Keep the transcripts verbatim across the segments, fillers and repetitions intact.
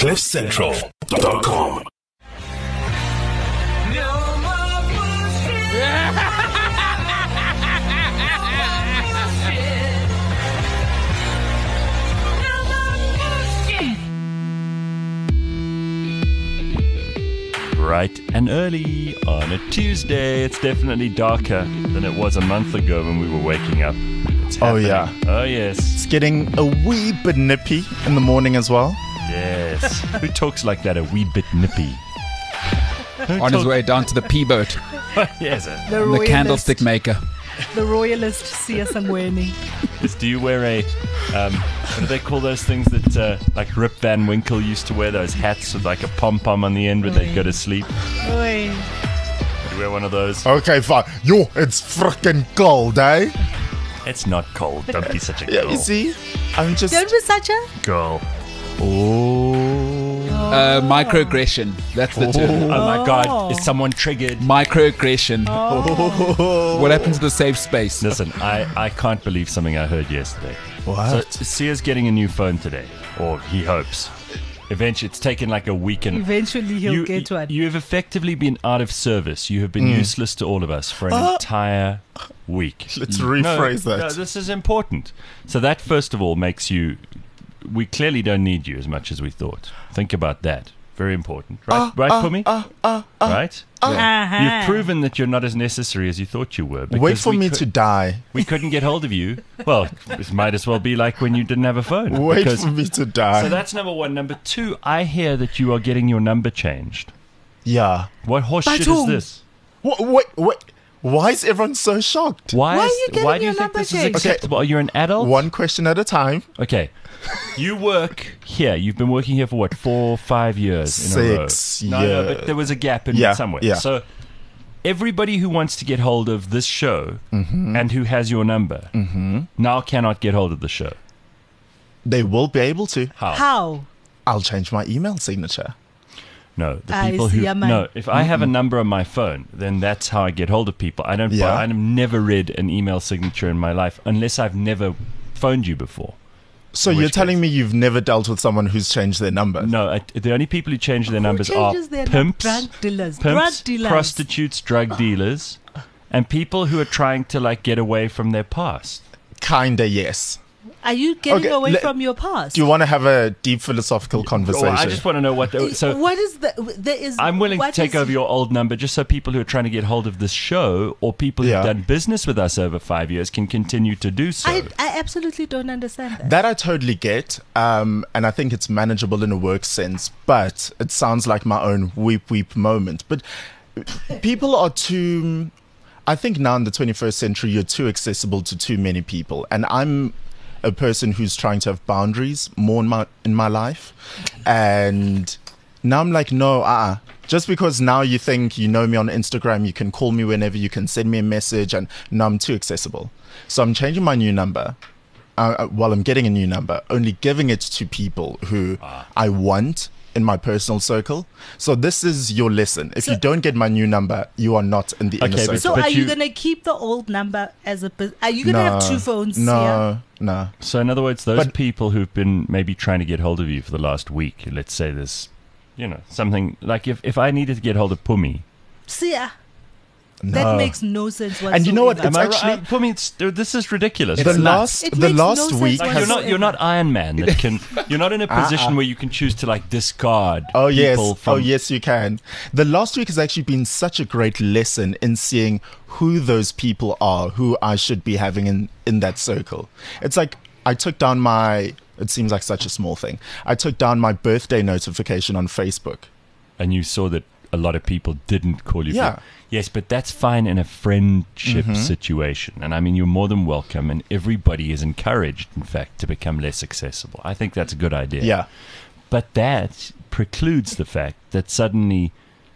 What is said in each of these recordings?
cliff central dot com. Bright and early on a Tuesday. It's definitely darker than it was a month ago when we were waking up. It's Oh, happening. yeah. Oh, yes. It's getting a wee bit nippy in the morning as well. Yes. Who talks like that? A wee bit nippy. Who On his talk- way down to the P-boat, Yes. uh, The the royalist, candlestick maker. the royalist Sia Samweni. yes. Do you wear a, um, what do they call those things that, uh, like Rip Van Winkle used to wear, those hats with like a pom-pom on the end when they'd go to sleep? Oi. Do you wear one of those? Okay, fine. Yo, it's freaking cold, eh? It's not cold. Don't be such a Yeah, girl. you see? I'm just... Don't be such a... Girl. Oh. Uh, microaggression. That's the term. Oh my God. Is someone triggered? Microaggression. Oh. What happened to the safe space? Listen, I, I can't believe something I heard yesterday. What? So Sia's getting a new phone today, or he hopes. Eventually, it's taken like a week and Eventually he'll you, get one. you have effectively been out of service. You have been Mm. useless to all of us for an Uh, entire week. Let's You- rephrase no, that. No, this is important. So that, first of all, makes you... We clearly don't need you as much as we thought. Think about that. Very important. Right, Uh, right uh, Pumi? uh, uh, uh, right? Uh-huh. You've proven that you're not as necessary as you thought you were. Wait because for we me cou- to die. We couldn't get hold of you. Well, it might as well be like when you didn't have a phone. Wait because- for me to die. So that's number one. Number two, I hear that you are getting your number changed. yeah. What horse shit is Batum. this? What, wait, wait. Why is everyone so shocked? Why, Why are is, you getting why do you your think number this is changed? acceptable? Are you an adult? One question at a time. Okay. You work here. You've been working here for what, four, five years in a row? Six No, no, years. but there was a gap in Yeah, somewhere. yeah. So everybody who wants to get hold of this show Mm-hmm. and who has your number now cannot get hold of the show. They will be able to. How? How? I'll change my email signature. No, the I people see, who yeah, man. no. If I have a number on my phone, then that's how I get hold of people. I don't. Yeah. I've never read an email signature in my life unless I've never phoned you before. So In you're which telling case- me you've never dealt with someone who's changed their number? No, I, the only people who change their Who numbers are changes their pimps, drug dealers? Drug pimps, dealers. prostitutes, drug dealers, and people who are trying to like get away from their past. Kinda, yes. Are you getting Okay, away let- from your past? Do you want to have a deep philosophical conversation? Oh, I just want to know what. The, so what is the... There is, I'm willing to what take is- over your old number just so people who are trying to get hold of this show or people Yeah. who've done business with us over five years can continue to do so. I, I absolutely don't understand that. That I totally get, um, and I think it's manageable in a work sense, but it sounds like my own weep weep moment. But people are too, I think now in the twenty-first century, you're too accessible to too many people. And I'm a person who's trying to have boundaries more in my, in my life. And now I'm like, no, uh-uh. Just because now you think you know me on Instagram, you can call me whenever, you can send me a message, and now I'm too accessible. So I'm changing my new number. Uh, while I'm getting a new number, only giving it to people who I want in my personal circle. So this is your lesson. If you don't get my new number, you are not in the inner Okay, but- circle. So are you, you- going to keep the old number as a... pos- Are you going to no, have two phones here? No, no. So, in other words, those But- people who've been maybe trying to get hold of you for the last week, let's say there's, you know, something like if, if I needed to get hold of Pumi, Sia, no. that makes no sense whatsoever. And you know what? am It's I actually- right? Pumi, it's, this is ridiculous. the It's nuts. last, It the makes no last sense week Like, has you're not you're not Iron Man that can you're not in a position Uh-uh. where you can choose to like discard Oh yes, people from oh yes, you can. The last week has actually been such a great lesson in seeing who those people are, who I should be having in in that circle. It's like I took down my. It seems like such a small thing. I took down my birthday notification on Facebook. and you saw that a lot of people didn't call you. Yeah. For, yes, but that's fine in a friendship Mm-hmm. situation. And I mean, you're more than welcome, and everybody is encouraged, in fact, to become less accessible. I think that's a good idea. Yeah. But that precludes the fact that suddenly,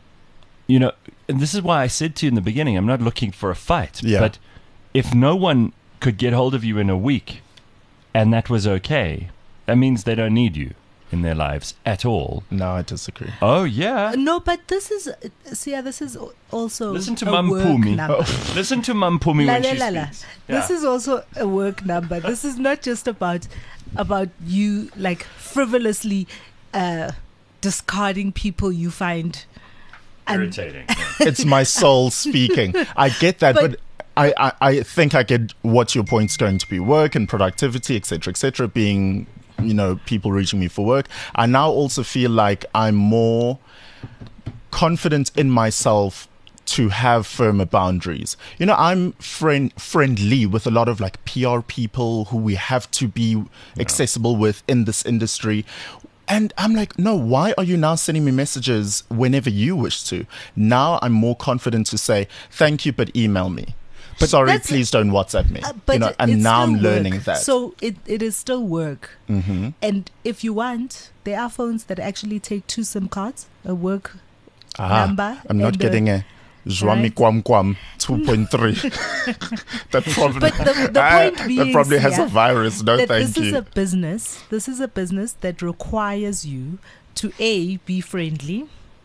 you know, and this is why I said to you in the beginning, I'm not looking for a fight. Yeah. But if no one could get hold of you in a week and that was okay, that means they don't need you in their lives at all. No, I disagree. Oh, yeah. No, but this is, see, yeah, this is al- also Listen to a Mum work Pumi. number. Listen to Mum Pumi La, when la, she la, la. speaks. This Yeah. is also a work number. This is not just about about you like frivolously uh, discarding people you find un- Irritating. yeah. It's my soul speaking. I get that, but, But- I, I, I think I get what your point's going to be: work and productivity, et cetera, et cetera. Being, you know, people reaching me for work. I now also feel like I'm more confident in myself to have firmer boundaries. You know, I'm friend friendly with a lot of like P R people who we have to be accessible with in this industry. And I'm like, no, why are you now sending me messages whenever you wish to? Now I'm more confident to say, thank you, but email me. Sorry, that's- please don't WhatsApp me. Uh, but you know, it- and it's now I'm still learning work. that. So it, it is still work. Mm-hmm. And if you want, there are phones that actually take two SIM cards, a work Ah, number. I'm not and getting a Zwami right? Kwam Kwam two point three. that probably, But the- the Ah, point that being, probably has yeah, a virus. No, that thank this you. is a business. This is a business that requires you to A, be friendly.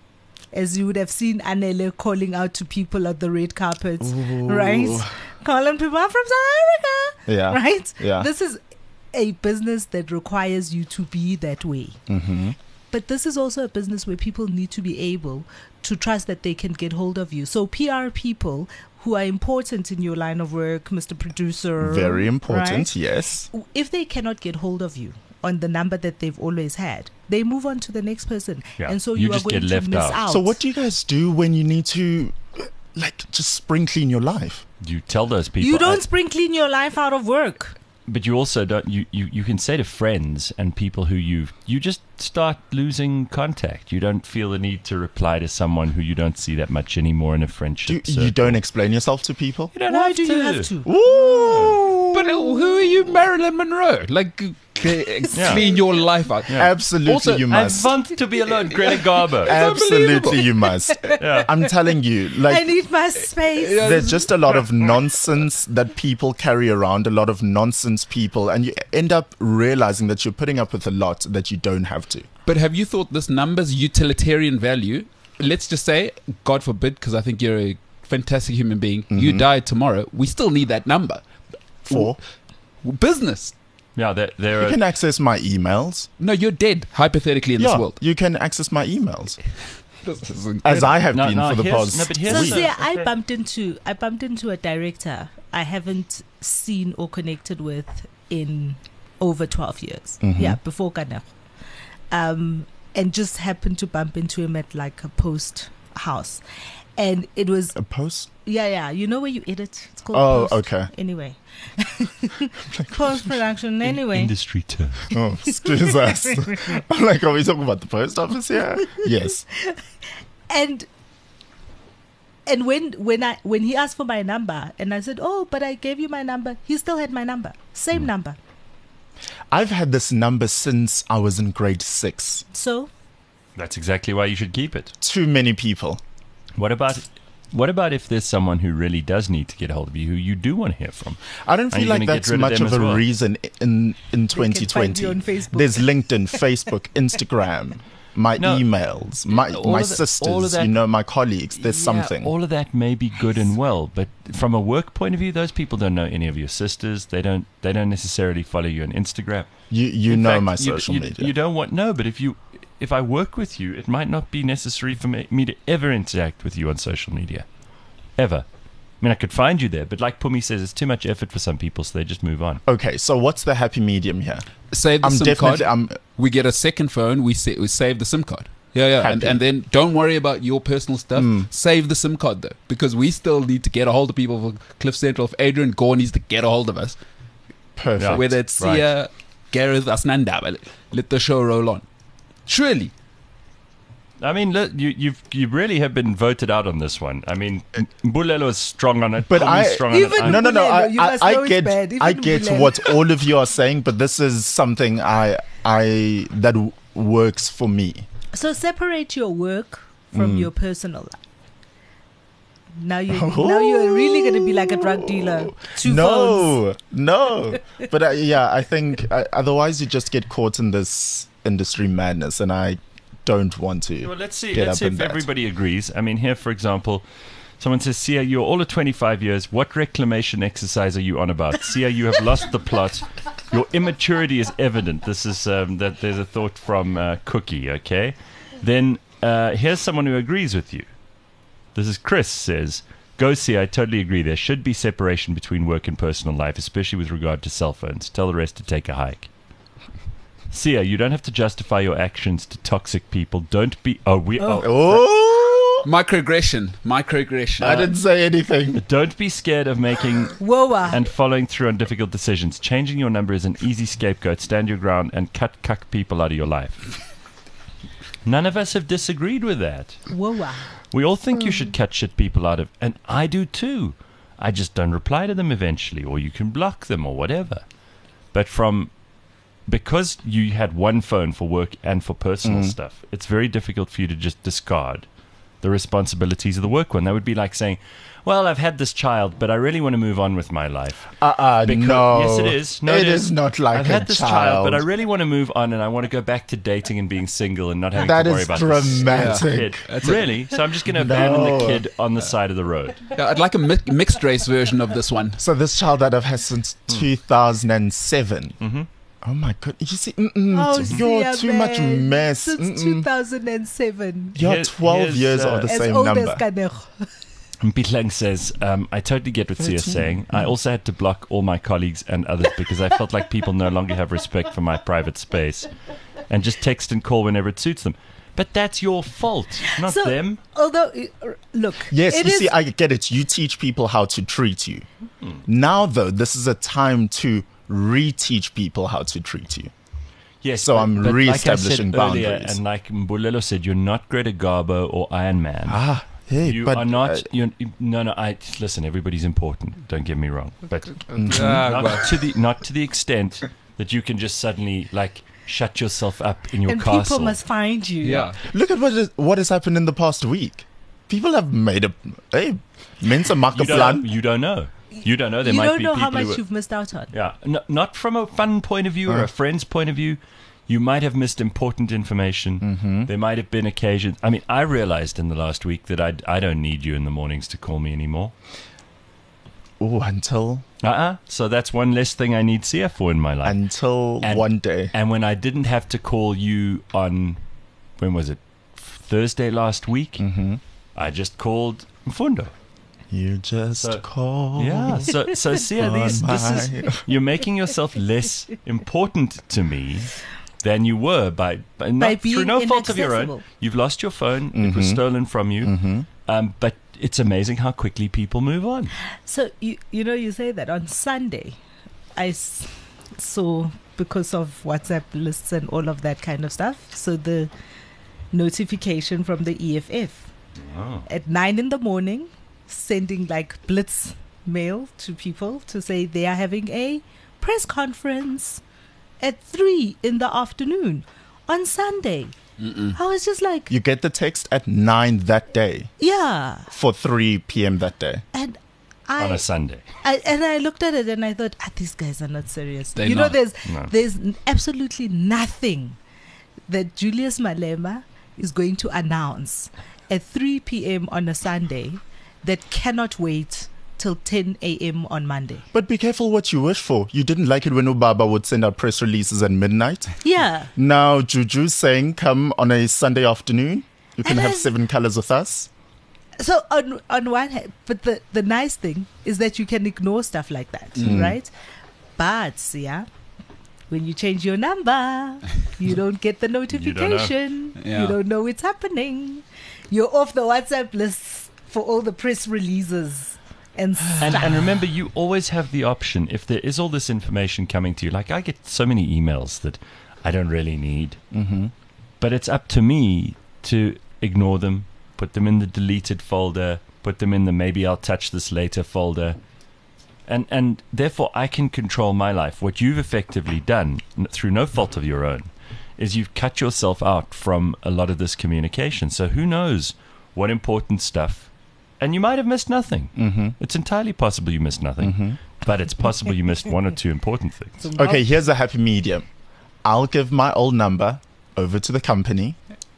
As you would have seen Anele calling out to people at the red carpet, right? Calling people out from South Africa, yeah. right? Yeah. This is a business that requires you to be that way. Mm-hmm. But this is also a business where people need to be able to trust that they can get hold of you. So P R people who are important in your line of work, Mister Producer. Very important, right? yes. If they cannot get hold of you on the number that they've always had, they move on to the next person. Yeah, And so you you, just are going get to left miss out. out. So what do you guys do when you need to, like, just spring clean your life? You tell those people. You don't I- spring clean your life out of work. but you also don't. You, you, you can say to friends and people who you you just start losing contact. You don't feel the need to reply to someone who you don't see that much anymore in a Do, friendship. you don't explain yourself to people? You don't Why have do to. you have to? Ooh. But uh, who are you, Marilyn Monroe? Like, uh, clean your life out. Absolutely, Also, you I must. want to be alone, Greta Garbo. Absolutely, you must. I'm telling you, I like, need my space. there's just a lot of nonsense that people carry around, a lot of nonsense people, and you end up realizing that you're putting up with a lot that you don't have to. But have you thought this number's utilitarian value? Let's just say, God forbid, because I think you're a fantastic human being, you die tomorrow, we still need that number. For Business. Yeah, there, there you are. can access my emails. No, you're dead, hypothetically, in this Yeah, world. you can access my emails, This is as incredible. I have No, been no, for the here's- past no, but here's So week. the- see, I bumped into I bumped into a director I haven't seen or connected with in over twelve years. Mhm. Yeah, before Kanego. Um, and just happened to bump into him at like a post house, and it was A post? yeah, yeah. You know where you edit? It's called Oh, post. okay. Anyway, post production. Anyway, Industry term. Oh, excuse us. I'm like, are we talking about the post office here? Yes. and and when when I when he asked for my number and I said, oh, but I gave you my number, he still had my number, same Hmm. number. I've had this number since I was in grade six. So That's exactly why you should keep it. Too many people. What about what about if there's someone who really does need to get hold of you, who you do want to hear from? I don't Are you feel like gonna get that's rid of much them of as a well? reason in in can find you twenty on twenty. Facebook. There's LinkedIn, Facebook, Instagram, my No. emails, my All my of the- sisters, all of that- you know, my colleagues. There's Yeah, something. All of that may be good and well, but from a work point of view, those people don't know any of your sisters. They don't. They don't necessarily follow you on Instagram. You you In know fact, my you- social you, media. You don't want no, but if you if I work with you, it might not be necessary for me, me to ever interact with you on social media, ever. I mean, I could find you there, but like Pumi says, it's too much effort for some people, so they just move on. Okay, so what's the happy medium here? Save the I'm SIM card. definitely I'm We get a second phone. We, sa- we save the SIM card. Yeah, yeah. And, Happy. and then don't worry about your personal stuff. Mm. Save the SIM card, though. Because we still need to get a hold of people for Cliff Central. If Adrian Gore needs to get a hold of us, perfect. Yeah. whether it's right. Sia, Gareth, Asnanda, well, let the show roll on. Surely. I mean, look, you you've you really have been voted out on this one. I mean, Mbulelo is strong on it. But Pumi's I- strong on Even it. No, no, no. I, Mbulelo, you I, must know I it's get, bad. Even I get Mbulelo. what all of you are saying, but this is something I, I that w- works for me. so separate your work from Mm. your personal life. Now you now you are really going to be like a drug dealer. Two phones. No, no. But uh, yeah, I think uh, otherwise you just get caught in this industry madness, and I don't want to. Well, let's see. get Let's up see in if that. everybody agrees. I mean, here, for example, someone says, "Sia, you're all of twenty-five years. What reclamation exercise are you on about? Sia, you have lost the plot. Your immaturity is evident." This is um, that. There's a thought from uh, Cookie. Okay. Then uh, here's someone who agrees with you. This is Chris says, go see, I totally agree. There should be separation between work and personal life, especially with regard to cell phones. Tell the rest to take a hike. Sia, you don't have to justify your actions to toxic people. Don't be... Oh, we... Oh. Oh, Microaggression. Microaggression. I didn't say anything. Don't be scared of making Whoa, uh, and following through on difficult decisions. Changing your number is an easy scapegoat. Stand your ground and cut cuck people out of your life. None of us have disagreed with that. whoa, uh. We all think you should cut shit people out of, and I do too. I just don't reply to them eventually, or you can block them or whatever. But from because you had one phone for work and for personal Mm. stuff, it's very difficult for you to just discard the responsibilities of the work one. That would be like saying, well, I've had this child, but I really want to move on with my life. Uh-uh, Because- no. Yes, it is. No, it it is is. not like I've a had this child. child, but I really want to move on, and I want to go back to dating and being single and not having That to worry is about this dramatic. kid. That's it. Really? So I'm just going to abandon No. the kid on the side of the road. Yeah, I'd like a mi- mixed race version of this one. So this child that I've had since two thousand seven. Mm-hmm. Oh my god! You see, mm-mm, Oh, you're Sia, too much man. mess. Since Mm-mm. two thousand seven. You're Here- twelve here's, years uh, of the As same old number. as Kanego. Pitlang says, um, I totally get what Sia's thirteen. saying. I also had to block all my colleagues and others because I felt like people no longer have respect for my private space and just text and call whenever it suits them. But that's your fault, not So, them. although, uh, look. Yes, it you is- see, I get it. You teach people how to treat you. Now, though, this is a time to reteach people how to treat you. Yes, So but- I'm but re-establishing like I said earlier, boundaries. and like Mbulelo said, you're not Greta Garbo or Iron Man. Ah, hey, You but are not. uh, you're, no, no. I listen. Everybody's important. Don't get me wrong, but Ah, not well. to the not to the extent that you can just suddenly like shut yourself up in your and castle. people must find you. Yeah. look at what is, what has happened in the past week. People have made a hey, mense you, maak 'n don't, plan. you don't know. You don't know. There You might don't be know people how much who. Are, you've missed out on. yeah, no, not from a fun point of view or Uh. a friend's point of view. You might have missed important information. Mm-hmm. There might have been occasions. I mean, I realized in the last week that I I don't need you in the mornings to call me anymore. Oh, until Uh-uh. So that's one less thing I need C F for in my life. until And- one day. And when I didn't have to call you on, when was it? Thursday last week, Mm-hmm. I just called Mfundo. You just So- call. Yeah. So, so Sia, on these, this is, my- you're making yourself less important to me than you were by, by, not, By through being no fault of your own. inaccessible. You've lost your phone. It was Mhm. stolen from you. Mm-hmm. Um, but it's amazing how quickly people move on. So you you know you say that on Sunday, I s- saw because of WhatsApp lists and all of that kind of stuff. So the notification from the E F F Oh. at nine in the morning, sending like blitz mail to people to say they are having a press conference at three in the afternoon on Sunday. Mm-mm. I was just like, You get the text at nine that day yeah, for three p.m. that day. and On I a Sunday. I, and I looked at it and I thought, ah, these guys are not serious. They're you know, not. there's No. there's n- absolutely nothing that Julius Malema is going to announce at three p.m. on a Sunday that cannot wait till ten a.m. on Monday. But be careful what you wish for. You didn't like it when Obaba would send out press releases at midnight. Yeah. Now Juju saying, come on a Sunday afternoon. You can And have I- seven colors with us. So on on one hand, but the the nice thing is that you can ignore stuff like that, Mm. right? But yeah, when you change your number, you don't get the notification. Yeah. You don't know it's happening. You're off the WhatsApp lists for all the press releases and stuff. And, and remember, you always have the option, if there is all this information coming to you, like I get so many emails that I don't really need, Mm-hmm. but it's up to me to ignore them, put them in the deleted folder, put them in the maybe I'll touch this later folder. And, and therefore, I can control my life. What you've effectively done, n- through no fault of your own, is you've cut yourself out from a lot of this communication. So who knows what important stuff, and you might have missed nothing. Mm-hmm. It's entirely possible you missed nothing, Mm-hmm. but it's possible you missed one or two important things. Okay, here's a happy medium. I'll give my old number over to the company.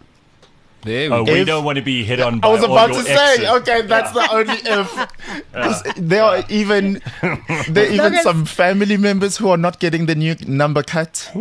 There we Oh, go. we If- don't want to be hit on by I was all about your to say, exes. okay, that's the only if. 'Cause there are even there are even long as- some family members who are not getting the new number cut.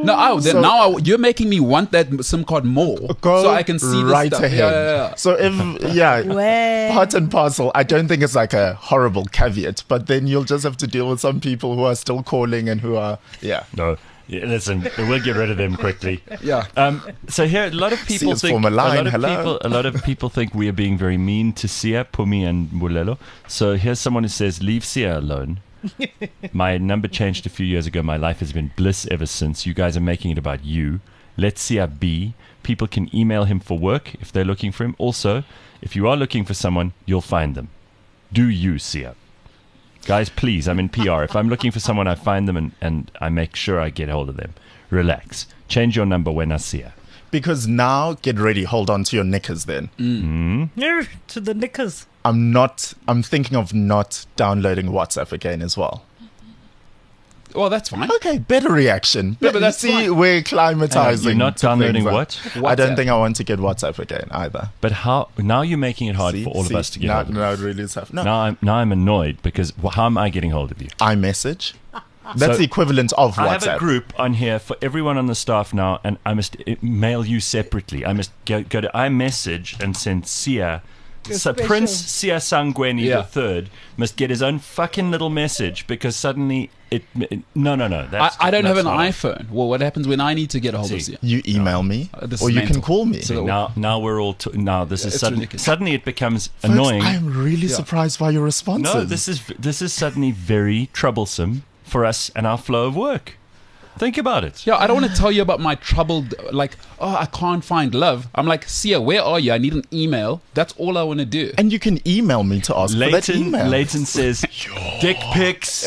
No, I, then So- now I, you're making me want that SIM card more, Go so I can see this right stuff. ahead. Yeah, yeah, yeah. So if yeah, Well- part and parcel. I don't think it's like a horrible caveat, but then you'll just have to deal with some people who are still calling and who are yeah. No, yeah, listen, we'll get rid of them quickly. Yeah. Um, so here, a lot of people his think former a line, lot of hello. people, a lot of people think we are being very mean to Sia, Pumi, and Mulelo. So here's someone who says, "Leave Sia alone." My number changed a few years ago. My life has been bliss ever since. You guys are making it about you. Let Sia be. People can email him for work if they're looking for him. Also, if you are looking for someone, you'll find them. Do you, Sia? Guys, please, I'm in P R. If I'm looking for someone, I find them and, and I make sure I get hold of them. Relax. Change your number when I see her. Because now, get ready. Hold on to your knickers. Then Yeah, to the knickers. I'm not. I'm thinking of not downloading WhatsApp again as well. Well, that's fine. Okay, better reaction. Yeah, but that's see, fine. we're climatizing. You're not to downloading things. what? I don't WhatsApp. think I want to get WhatsApp again either. But how? Now you're making it hard See, for all see, of us to get now, hold of you. now it really is tough. No, Now I'm now I'm annoyed because wh- how am I getting hold of you? iMessage. That's So, the equivalent of I have WhatsApp. a group on here for everyone on the staff now, and I must uh, mail you separately. I must go, go to iMessage and send Sia. So special. Prince Sia Sangweni Yeah. the third must get his own fucking little message because suddenly it. it no, no, no. I, That's, I don't have that's an not on. iPhone. Well, what happens when I need to get a hold of See. you? You email me, Uh, this or is you can mental. call me. See, now, now we're all t- now. This is it's sudden, ridiculous. suddenly it becomes Folks, annoying. I'm really Yeah. surprised by your responses. No, this is this is suddenly very troublesome for us and our flow of work. Think about it. Yeah, I don't want to tell you about my troubled, like, oh, I can't find love. I'm like, Sia, where are you? I need an email. That's all I want to do. and you can email me to ask for that Leighton, email. Leighton says, "Dick pics."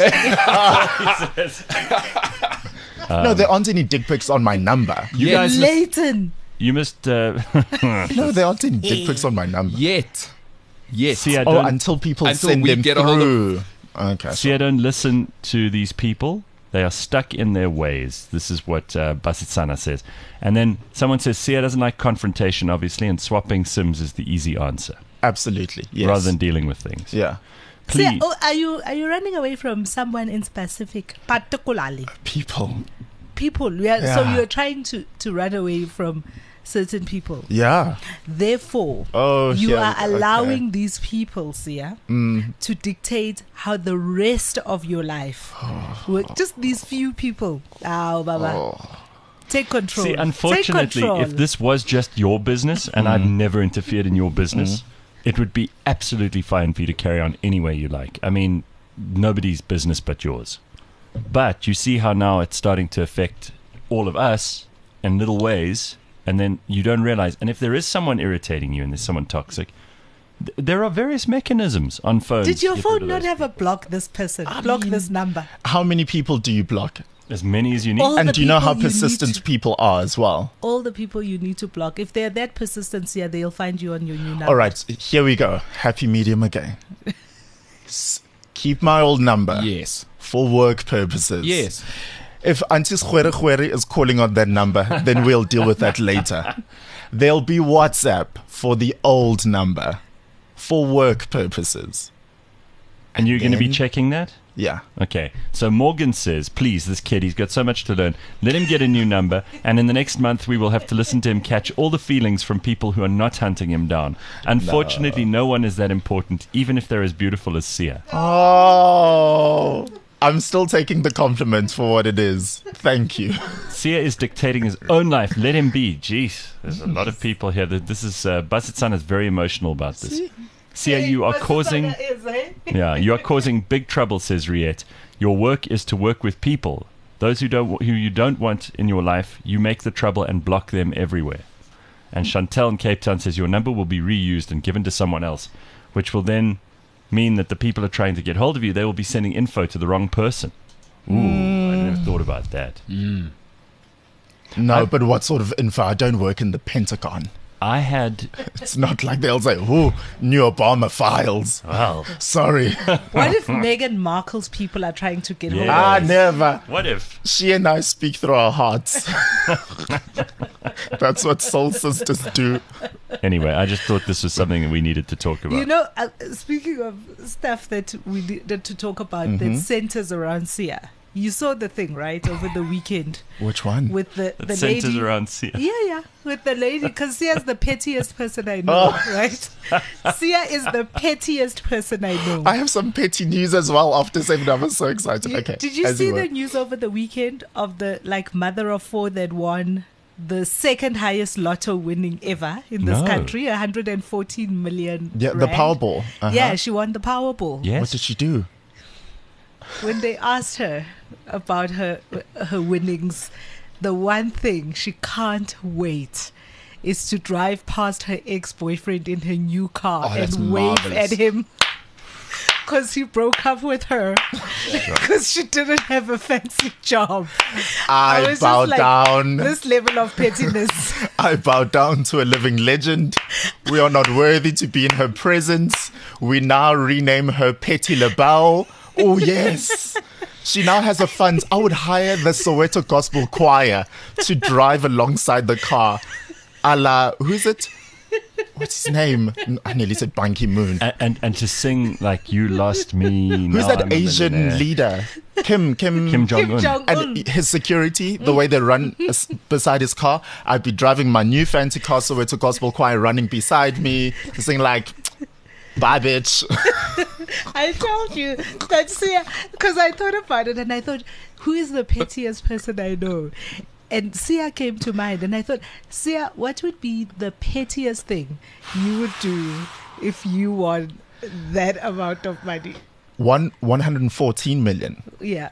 no, there aren't any dick pics on my number. You Yeah. guys, must, Leighton. you must. Uh, No, there aren't any dick pics on my number. Yet. Yet. see, I Oh, don't. until people Until send we them get a hold of- through. Okay. see, I don't listen to these people. They are stuck in their ways. This is what uh, Basitsana says. And then someone says, Sia doesn't like confrontation, obviously, and swapping Sims is the easy answer Absolutely. Yes. rather than dealing with things. yeah. Please. See, oh, are you are you running away from someone in specific, particularly People. people? We are, So Yeah. you're trying to to run away from certain people. Yeah. Therefore, Oh, you here are we go. allowing Okay. these people, Sia, Mm. to dictate how the rest of your life work. Just these few people. Oh, Baba. Oh. Take control. See, unfortunately, Take control. if this was just your business and I've never interfered in your business, it would be absolutely fine for you to carry on any way you like. I mean, nobody's business but yours. But you see how now it's starting to affect all of us in little ways, and then you don't realize. And if there is someone irritating you and there's someone toxic, th- there are various mechanisms on phones. Did your to get rid phone of not those have a block this person, block this number? How many people do you block? people. As many as you need. All And the do you know how people you need persistent to- people are as well? All the people you need to block. If they're that persistent, Sia, they'll find you on your new number. All right, here we go. Happy medium again. S- Keep my old number Yes. for work purposes. Yes. If Auntie Khwere Khwere is calling on that number, then we'll deal with that later. There'll be WhatsApp for the old number for work purposes. and you're going to be then- checking that? Yeah. Okay, so Morgan says, please, this kid, he's got so much to learn. Let him get a new number, and in the next month, we will have to listen to him catch all the feelings from people who are not hunting him down. Unfortunately, no, one is that important, even if they're as beautiful as Sia. Oh, I'm still taking the compliment for what it is. Thank you. Sia is dictating his own life. Let him be. Jeez, there's a lot of people here. That This is, uh, Basitsan is very emotional about this. Sia, you are causing... Yeah, you are causing big trouble, says Riette. Your work is to work with people. Those who don't who you don't want in your life, you make the trouble and block them everywhere. And Chantel in Cape Town says your number will be reused and given to someone else, which will then mean that the people are trying to get hold of you. They will be sending info to the wrong person. Ooh, I never thought about that. No, but what sort of info? I don't work in the Pentagon. I had, It's not like they'll say, "Ooh, new Obama files." well, Sorry. What if Meghan Markle's people are trying to get hold of ah, Yes. never. what if? She and I speak through our hearts. That's what soul sisters do. Anyway, I just thought this was something that we needed to talk about. You know, uh, speaking of stuff that we needed to talk about Mm-hmm. that centers around Sia, You saw the thing, right, over the weekend Which one? with the, That the centers lady. around Sia. Yeah, yeah, with the lady, because Sia's the pettiest person I know, right? Sia is the pettiest person I know. I have some petty news as well after seven. I was so excited. You- Okay. Did you as see were. the news over the weekend of the like mother of four that won the second highest lotto winning ever in this No. country, one hundred fourteen million? Yeah, the rand? Powerball. Uh-huh. Yeah, she won the Powerball. Yes. What did she do? When they asked her about her her winnings, the one thing she can't wait is to drive past her ex-boyfriend in her new car Oh, that's and wave marvelous. at him because he broke up with her because she didn't have a fancy job. I, was just bow like, down. This level of pettiness. I bow down to a living legend. We are not worthy to be in her presence. We now rename her Petty LaBelle. Oh, yes. She now has a fund. I would hire the Soweto Gospel Choir to drive alongside the car. A la, who's it? What's his name? I nearly said Ban Ki-moon. And, and and to sing like "You Lost Me." Who's now that I'm a Asian millionaire. leader? Kim, Kim, Kim Jong Kim Un. Jong Un. And his security, the way they run as- beside his car, I'd be driving my new fancy car, so it's a gospel choir running beside me, singing like, "Bye, bitch." I told you that Sia, because I thought about it and I thought, who is the pettiest person I know? And Sia came to mind, and I thought, Sia, what would be the pettiest thing you would do if you won that amount of money? One one hundred fourteen million. Yeah.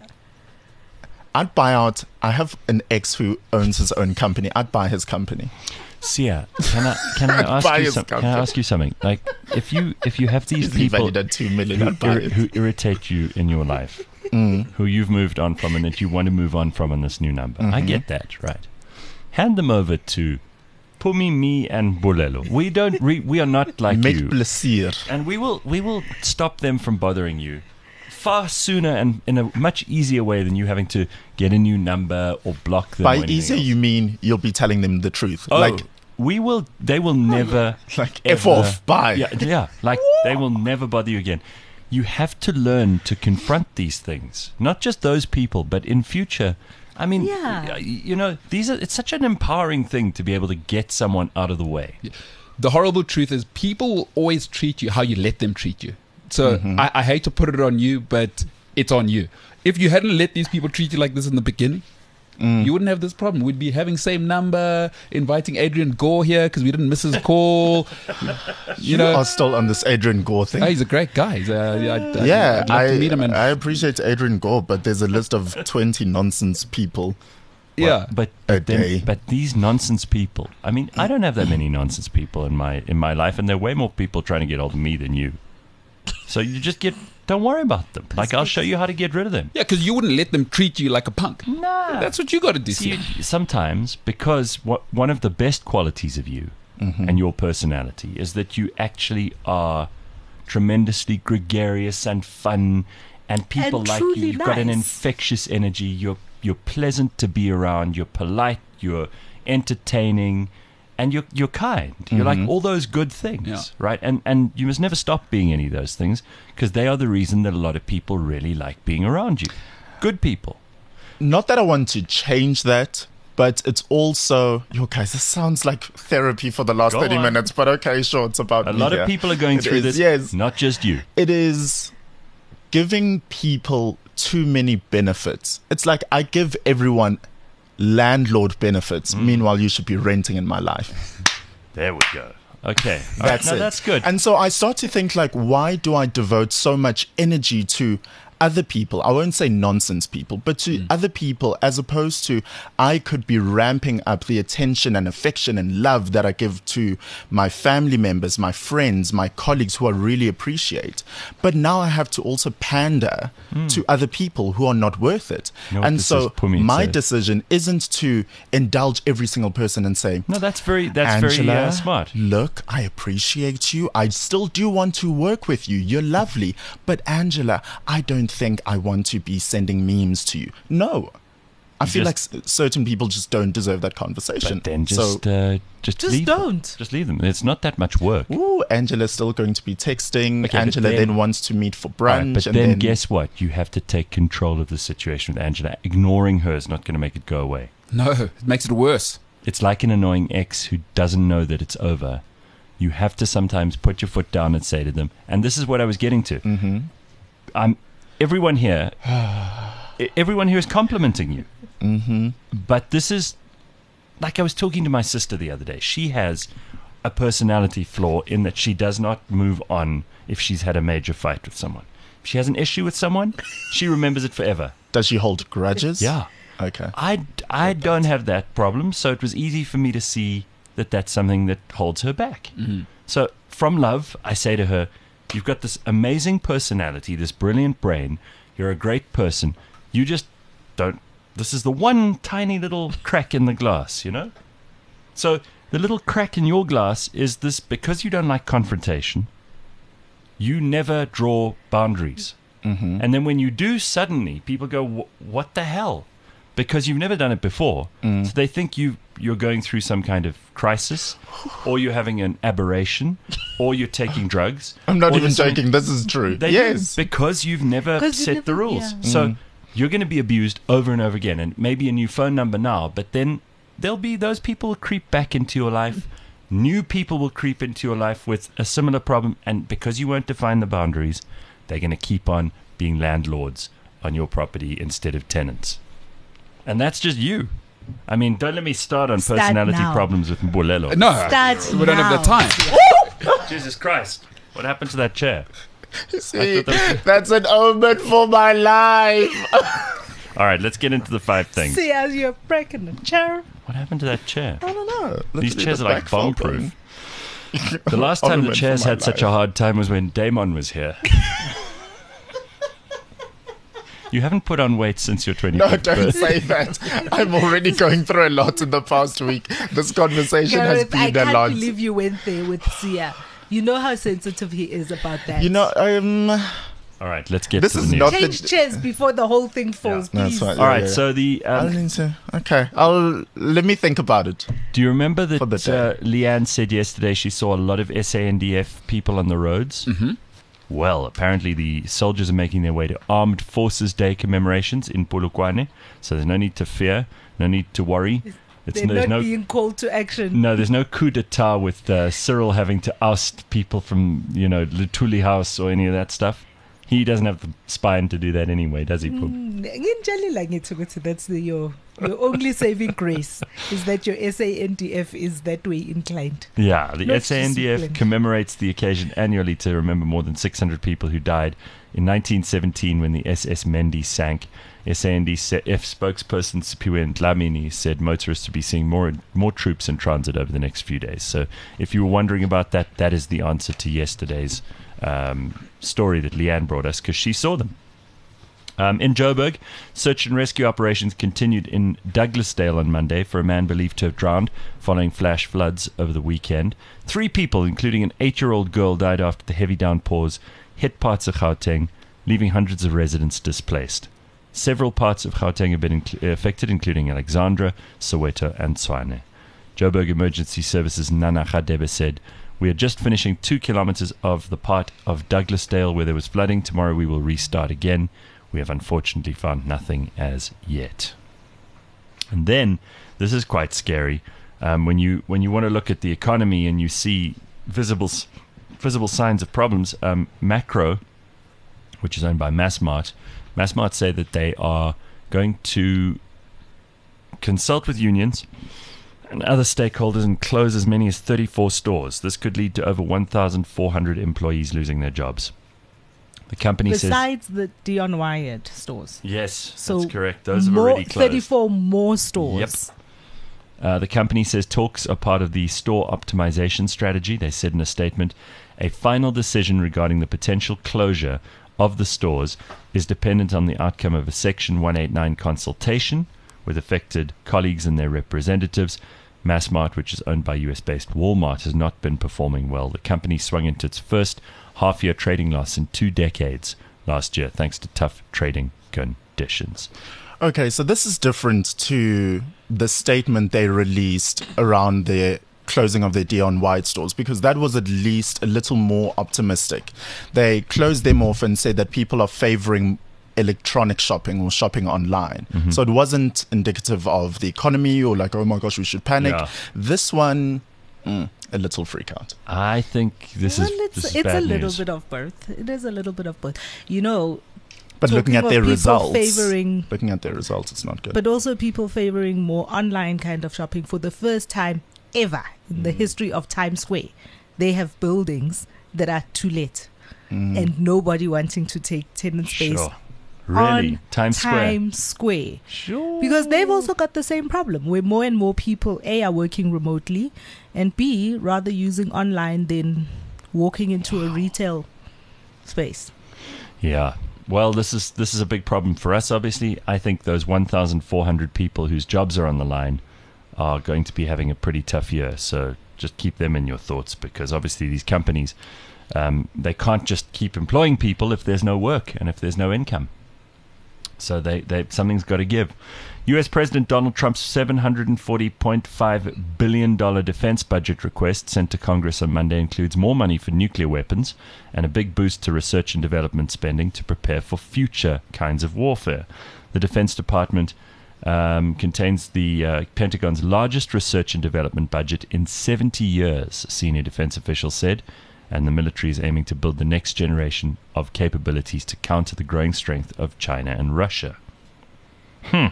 I'd buy out. I have an ex who owns his own company. I'd buy his company. Sia, can I can I ask Buy you his some, Can I company. ask you something? Like, if you if you have these He's people valued at two million. who, I'd buy irri- it. who irritate you in your life, Mm. who you've moved on from, and that you want to move on from in this new number, I Mm-hmm. get that, right? Hand them over to Pumi, me, and Bolelo. We don't. Re, we are not like Make you, plaisir. and we will we will stop them from bothering you far sooner and in a much easier way than you having to get a new number or block them. By or anything easier, else. you mean you'll be telling them the truth. Oh, Like, we will. They will never. like F ever- off. Bye. Yeah, yeah. Like they will never bother you again. You have to learn to confront these things, not just those people, but in future. I mean, Yeah. y- you know, these are. It's such an empowering thing to be able to get someone out of the way. The horrible truth is people will always treat you how you let them treat you. So I, I hate to put it on you, but it's on you. If you hadn't let these people treat you like this in the beginning, you wouldn't have this problem. We'd be having same number, inviting Adrian Gore here because we didn't miss his call. You You know, are still on this Adrian Gore thing. oh, he's a great guy. He's, uh, I, I, yeah, I'd love I, to meet him. And I appreciate Adrian Gore, but there's a list of twenty nonsense people. yeah, But A then- day. but these nonsense people. I mean, I don't have that many nonsense people in my in my life, and there are way more people trying to get hold of me than you. So you just get. Don't worry about them. Like I'll show you how to get rid of them. yeah, because you wouldn't let them treat you like a punk. Nah. That's what you got to do. See, Sia. sometimes because what one of the best qualities of you and your personality is that you actually are tremendously gregarious and fun, and people And like you. truly You've got an nice. infectious energy. You're you're pleasant to be around. You're polite. You're entertaining. And you're you're kind. You're like all those good things, Yeah. right? And and you must never stop being any of those things because they are the reason that a lot of people really like being around you. Good people. Not that I want to change that, but it's also, yo guys, this sounds like therapy for the last Go thirty on. minutes, but okay, sure, it's about A me lot here. of people are going It through is, this. yes. Not just you. It is giving people too many benefits. It's like I give everyone landlord benefits. Mm. Meanwhile, you should be renting in my life. There we go. Okay. That's no, it. That's good. And so I start to think like, why do I devote so much energy to other people? I won't say nonsense people, but to Hmm. other people, as opposed to I could be ramping up the attention and affection and love that I give to my family members, my friends, my colleagues who I really appreciate. But now I have to also pander to other people who are not worth it. You know what and this so is, Pumi my said? decision isn't to indulge every single person and say, no, that's very that's Angela, very uh, smart. look, I appreciate you. I still do want to work with you. You're lovely. But Angela, I don't think I want to be sending memes to you. No. I feel Just- like s- certain people just don't deserve that conversation. But then so, just uh, just Just leave don't. Them. Just leave them. It's not that much work. ooh, Angela's still going to be texting. Okay, but Angela then, then- wants to meet for All brunch. right, but and then, then guess what? You have to take control of the situation with Angela. Ignoring her is not going to make it go away. No, it makes it worse. It's like an annoying ex who doesn't know that it's over. You have to sometimes put your foot down and say to them, and this is what I was getting to. Mm-hmm. I'm everyone here. e- everyone here is complimenting you, Mm-hmm. but this is like I was talking to my sister the other day. She has a personality flaw in that she does not move on if she's had a major fight with someone. If she has an issue with someone, she remembers it forever. Does she hold grudges? Yeah. Okay. I, I don't have that problem, so it was easy for me to see that that's something that holds her back. So, from love, I say to her, you've got this amazing personality, this brilliant brain, you're a great person, you just don't, this is the one tiny little crack in the glass, you know? So, the little crack in your glass is this, because you don't like confrontation, you never draw boundaries. Mm-hmm. And then when you do, suddenly people go, "Wh- what the hell? Because you've never done it before. Mm. So they think you, you're going through some kind of crisis, or you're having an aberration, or you're taking drugs. I'm not or even there's some- joking. This is true. They do, yes. because you've never 'Cause you set the never- rules. yeah. So Mm. you're going to be abused over and over again, and maybe a new phone number now, but then there'll be those people will creep back into your life. New people will creep into your life with a similar problem, and because you won't define the boundaries, they're going to keep on being landlords on your property instead of tenants. And that's just you. I mean, don't let me start on Start personality now. problems with Mbulelo. No, Start we don't have the now. time. Jesus Christ. What happened to that chair? See, thought that was- that's an omen for my life. All right, let's get into the five things. See as you're breaking the chair. What happened to that chair? I don't know. These Literally chairs the are like back fell bomb-proof. down. The last time the Omen for chairs my had such a life. hard time was when Damon was here. You haven't put on weight since your No, twenty-fifth don't birthday. say that. I'm already going through a lot in the past week. This conversation has Gareth, I been a can't lot. believe you went there with Sia. You know how sensitive he is about that. You know, um, All right, let's get This to the is news. not- change the- chairs before the whole thing falls, Yeah, please. that's right. All right, Yeah, yeah. so the I'll um, need to. Okay, I'll let me think about it. do you remember For the that day. uh, Leanne said yesterday she saw a lot of S A N D F people on the roads? Mm-hmm. Well, apparently the soldiers are making their way to Armed Forces Day commemorations in Polokwane, so there's no need to fear, no need to worry. It's They're no, there's not no being called to action. no, there's no coup d'état with uh, Cyril having to oust people from you know Lutuli House or any of that stuff. He doesn't have the spine to do that anyway, does he? Pooh? Mm, nginjali la ngithi ukuthi that's the, your your only saving grace is that your S A N D F is that way inclined. Yeah, the Not S A N D F discipline. commemorates the occasion annually to remember more than six hundred people who died in nineteen seventeen when the S S Mendi sank. S A N D F spokesperson Sipiwe Dlamini said motorists will be seeing more more troops in transit over the next few days. So if you were wondering about that, that is the answer to yesterday's um, story that Leanne brought us because she saw them. Um, in Joburg, search and rescue operations continued in Douglasdale on Monday for a man believed to have drowned following flash floods over the weekend. Three people, including an eight-year-old girl, died after the heavy downpours hit parts of Gauteng, leaving hundreds of residents displaced. Several parts of Gauteng have been inc- affected, including Alexandra, Soweto, and Tshwane. Joburg Emergency Services Nana Khadebe said, "We are just finishing two kilometers of the part of Douglasdale where there was flooding. Tomorrow we will restart again. We have unfortunately found nothing as yet." And then, this is quite scary. Um, when you when you want to look at the economy and you see visible s- visible signs of problems, um, Macro, which is owned by Massmart, Massmart say that they are going to consult with unions and other stakeholders and close as many as thirty-four stores. This could lead to over one thousand four hundred employees losing their jobs. The company says... Besides the Dion Wyatt stores. Yes, So that's correct. Those have more, already closed. thirty-four more stores. Uh, the company says talks are part of the store optimization strategy. They said in a statement, a final decision regarding the potential closure of the stores is dependent on the outcome of a Section one eighty-nine consultation with affected colleagues and their representatives. Massmart, which is owned by U S-based Walmart, has not been performing well. The company swung into its first half-year trading loss in two decades last year, thanks to tough trading conditions. Okay, so this is different to the statement they released around the closing of their Dion White stores, because that was at least a little more optimistic. They closed them off and said that people are favoring electronic shopping or shopping online. Mm-hmm. So it wasn't indicative of the economy or like, oh my gosh, we should panic. Yeah. This one, mm, a little freak out. I think this well, is it's, this is it's bad a little news. bit of both. It is a little bit of both. You know, But looking talking at of their people results, favoring, looking at their results, it's not good. but also people favoring more online kind of shopping for the first time ever in the history of Times Square. They have buildings that are to let, Mm. and nobody wanting to take tenant space Sure. Really? on Times Square. Times Square. Sure. Because they've also got the same problem where more and more people, A, are working remotely, and B, rather using online than walking into a retail space. Yeah. Well, this is this is a big problem for us, obviously. I think those one thousand four hundred people whose jobs are on the line are going to be having a pretty tough year. So just keep them in your thoughts, because obviously these companies, um, they can't just keep employing people if there's no work and if there's no income. So they, they something's got to give. U S President Donald Trump's seven hundred forty point five billion dollars defense budget request sent to Congress on Monday includes more money for nuclear weapons and a big boost to research and development spending to prepare for future kinds of warfare. The Defense Department um, contains the uh, Pentagon's largest research and development budget in seventy years, senior defense officials said, and the military is aiming to build the next generation of capabilities to counter the growing strength of China and Russia. Hmm.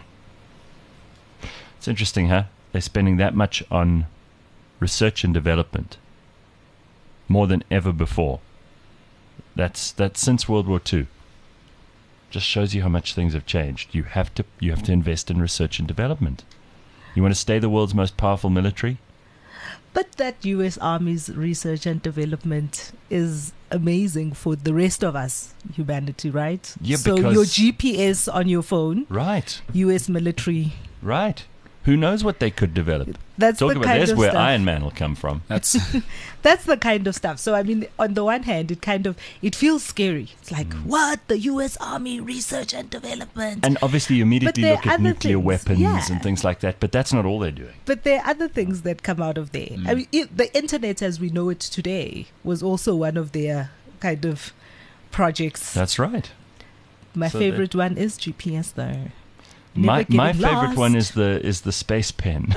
It's interesting, huh? They're spending that much on research and development, more than ever before. That's that's since World War Two. Just shows you how much things have changed. You have to you have to invest in research and development. You want to stay the world's most powerful military? But that U S Army's research and development is amazing for the rest of us, humanity, right? Yeah, so because- your G P S on your phone, Right, U S military. right. Who knows what they could develop? That's Talk the about kind there's of where stuff. Iron Man will come from. That's That's the kind of stuff. So I mean, on the one hand, it kind of it feels scary. It's like Mm. what, the U S Army research and development. And obviously, you immediately there look are at other nuclear things, weapons yeah. and things like that. But that's not all they're doing. But there are other things that come out of there. Mm. I mean, it, the internet as we know it today was also one of their kind of projects. That's right. My so they- favorite one is G P S, though. My Never my getting favorite one lost. is the is the space pen.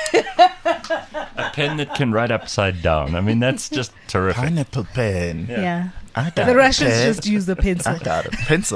A pen that can write upside down. I mean, that's just terrific. Pineapple pen. Yeah. I got The a Russians pen. just use the pencil. I got a pencil.